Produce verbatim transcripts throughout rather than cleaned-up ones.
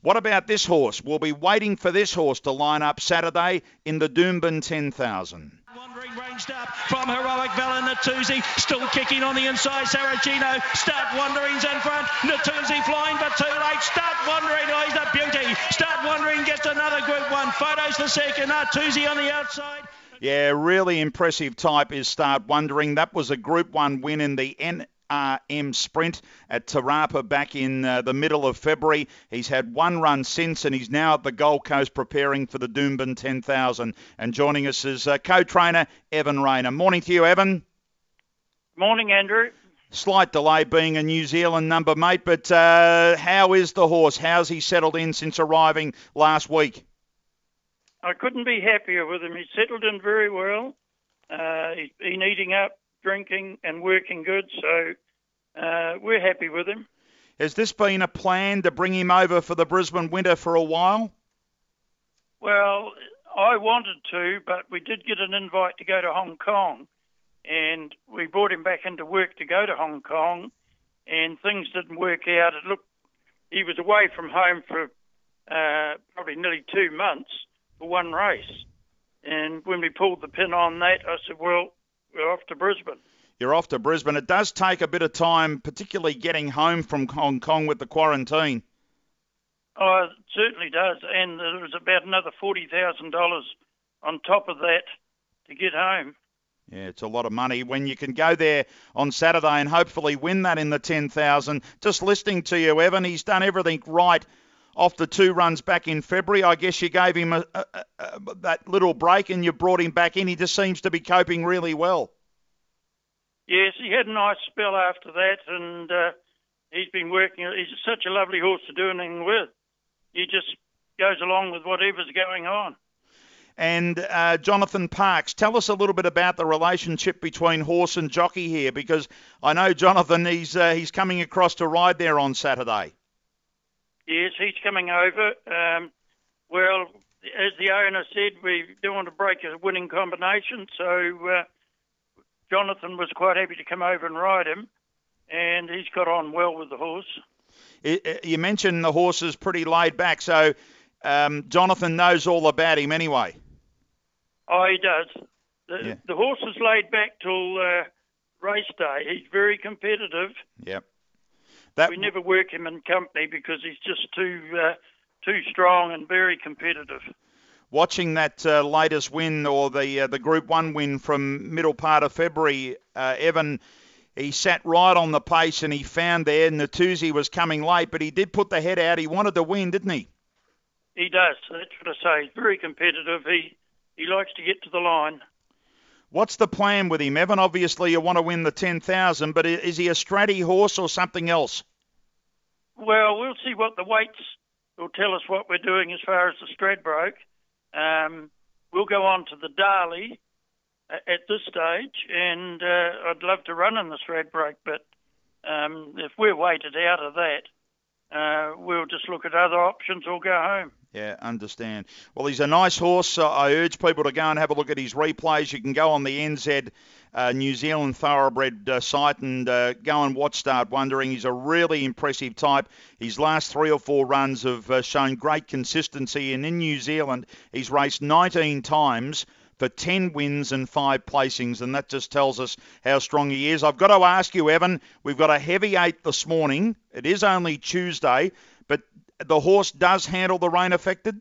What about this horse? We'll be waiting for this horse to line up Saturday in the Doomben ten thousand. Wandering ranged up from Heroic Val and Natuzzi, still kicking on the inside. Saracino, Start Wandering's in front. Natuzzi flying, but too late. Start Wandering, oh, he's a beauty. Start Wandering gets another Group One. Photos the second. Natuzzi on the outside. Yeah, really impressive type is Start Wondering. That was a Group One win in the N R M Sprint at Tarapa back in uh, the middle of February. He's had one run since, and he's now at the Gold Coast preparing for the Doomben ten thousand. And joining us is uh, co-trainer Evan Rayner. Morning to you, Evan. Morning, Andrew. Slight delay being a New Zealand number, mate, but uh, how is the horse? How's he settled in since arriving last week? I couldn't be happier with him. He's settled in very well. Uh, he's been eating up, drinking and working good, so uh, we're happy with him. Has this been a plan to bring him over for the Brisbane Winter for a while? Well, I wanted to, but we did get an invite to go to Hong Kong, and we brought him back into work to go to Hong Kong, and things didn't work out. It looked, he was away from home for uh, probably nearly two months for one race, and when we pulled the pin on that, I said, well, we're off to Brisbane. You're off to Brisbane. It does take a bit of time, particularly getting home from Hong Kong with the quarantine. Oh, it certainly does. And there was about another forty thousand dollars on top of that to get home. Yeah, it's a lot of money when you can go there on Saturday and hopefully win that in the ten thousand. Just listening to you, Evan, he's done everything right off the two runs back in February. I guess you gave him a, a, a, a, that little break and you brought him back in. He just seems to be coping really well. Yes, he had a nice spell after that, and uh, he's been working. He's such a lovely horse to do anything with. He just goes along with whatever's going on. And uh, Jonathan Parkes, tell us a little bit about the relationship between horse and jockey here, because I know Jonathan, he's uh, he's coming across to ride there on Saturday. Yes, he's coming over. Um, well, as the owner said, we don't want to break a winning combination, so uh, Jonathan was quite happy to come over and ride him, and he's got on well with the horse. You mentioned the horse is pretty laid back, so um, Jonathan knows all about him anyway. Oh, he does. The, yeah. the horse is laid back till uh, race day. He's very competitive. Yep. That... We never work him in company because he's just too uh, too strong and very competitive. Watching that uh, latest win, or the uh, the Group One win from middle part of February, uh, Evan, he sat right on the pace and he found there Natuzzi was coming late, but he did put the head out. He wanted to win, didn't he? He does. That's what I say. He's very competitive. He he likes to get to the line. What's the plan with him, Evan? Obviously, you want to win the ten thousand, but is he a stratty horse or something else? Well, we'll see what the weights will tell us what we're doing as far as the Stradbroke. Um, we'll go on to the Darley at this stage, and uh, I'd love to run in the Stradbroke, but um, if we're weighted out of that, uh, we'll just look at other options or go home. Yeah, understand. Well, he's a nice horse. Uh, I urge people to go and have a look at his replays. You can go on the N Z uh, New Zealand Thoroughbred uh, site and uh, go and watch Start Wondering. He's a really impressive type. His last three or four runs have uh, shown great consistency, and in New Zealand, he's raced nineteen times for ten wins and five placings, and that just tells us how strong he is. I've got to ask you, Evan, we've got a heavy eight this morning. It is only Tuesday, but the horse does handle the rain affected?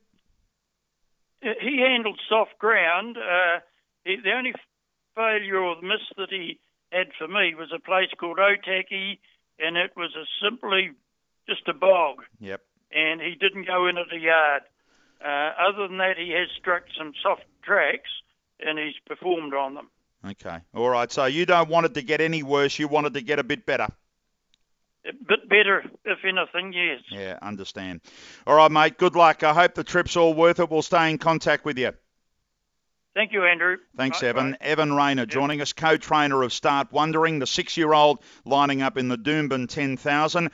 He handled soft ground. Uh, he, the only failure or miss that he had for me was a place called Otaki, and it was a simply just a bog. Yep. And he didn't go in at the yard. Uh, other than that, he has struck some soft tracks, and he's performed on them. Okay. All right. So you don't want it to get any worse. You want it to get a bit better. A bit better, if anything, yes. Yeah, understand. All right, mate. Good luck. I hope the trip's all worth it. We'll stay in contact with you. Thank you, Andrew. Thanks, bye, Evan. bye. Evan Rayner joining us, co-trainer of Start Wondering, the six-year-old lining up in the Doomben ten thousand.